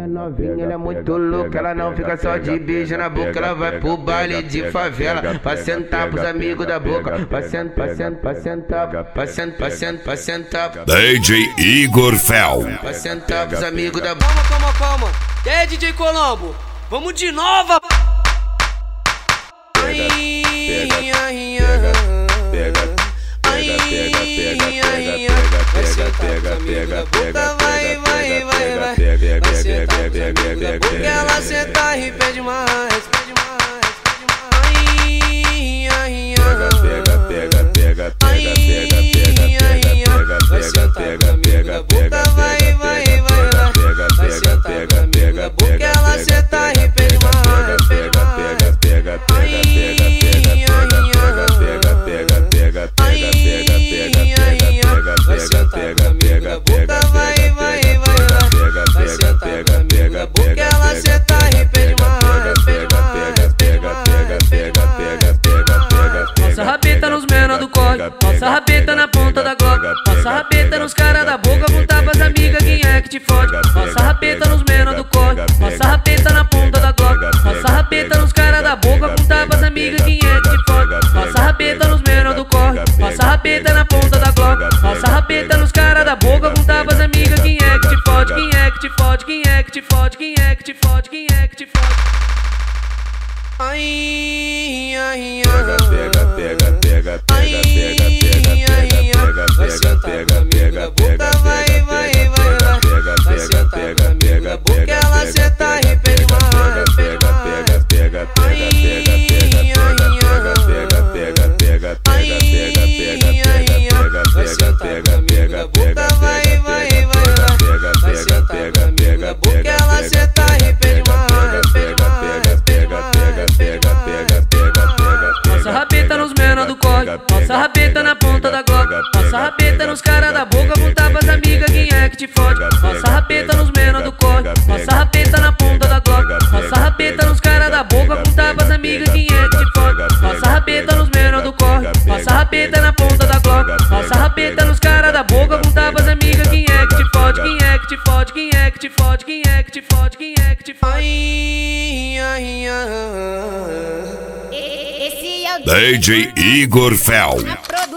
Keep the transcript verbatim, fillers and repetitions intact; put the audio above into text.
novinha, ela é muito louca, ela não fica só de beijo na boca, ela vai pro baile de favela, pra sentar pros amigos da boca, pra sentar, pra sentar, pra sentar, pra sentar, pra sentar, pra sentar, D J Igor Fel, pra sentar pros amigos da boca. Calma, calma, calma. E aí, D J Colombo? Vamos de nova! Ai, ai, ai, pega, pega, pega, pega, pega, vai sentar pros amigos da boca, vai, vai, vai, vai. Vai sentar pros amigos da boca, ela senta e pede mais, pede mais, pede mais. Ai, ai, pega, pega, pega, pega, pega, pega, vai sentar pros amigos da boca, vai, vai, vai, vai. Vai sentar pros amigos da boca, ela senta e pede mais, pede mais. pega, pega, pega, pega, pega, pega, pega, pega, pega, pega, vai sentar pros amigos da boca, vai, vai, vai, vai. Vai sentar pros amigos da boca, ela senta e pede mais, pede mais, pede mais, pede mais. Passa a rabeta nos menor do corre, passa a rabeta na ponta da glock, passa a rabeta nos cara da boca, com tapas amigas, quem é que te fode? Passa a rabeta nos menor do corre, passa a rabeta na ponta da glock, passa a rabeta nos cara da boca, com tapas amigas, quem é que te fode? Passa a rabeta nos menor do corre, passa a rabeta na ponta da glock, passa a rabeta nos cara da boca, com tapas amigas, quem é que te fode? Quem é que te fode? Quem é que te fode? Quem é que te fode? Quem é que te fode? Ai, ai, ai, pega, pega, pega, ai, pega, pega, pega, vai sentar pros amigos da boca, vai, vai, vai, vai. Vai sentar pros amigos da boca, ela senta e pede mais, pede mais. pega, pega, pega, pega, pega, pega, pega, vai sentar pros amigos da boca, vai, vai, vai, vai. Vai sentar pros amigos da boca, ela senta e pede mais, pede mais, pede mais, pede mais. Passa a rabeta nos menor do corre, passa a rabeta na ponta da glock, passa a rabeta nos cara da boca, com tapas amigas, quem é que te fode? Passa a rabeta nos menor do corre, passa a rabeta na ponta da glock, passa a rabeta nos cara da boca, com tapas amigas, quem é que te fode? Passa a rabeta nos menor do corre, passa a rabeta na ponta da glock, passa a rabeta nos cara da boca, com tapas amigas, quem é que te fode? Quem é que te fode? Quem é que te fode? Quem é que te fode? Quem é que te fode? Ai, ai, ai. D J Igor Fel.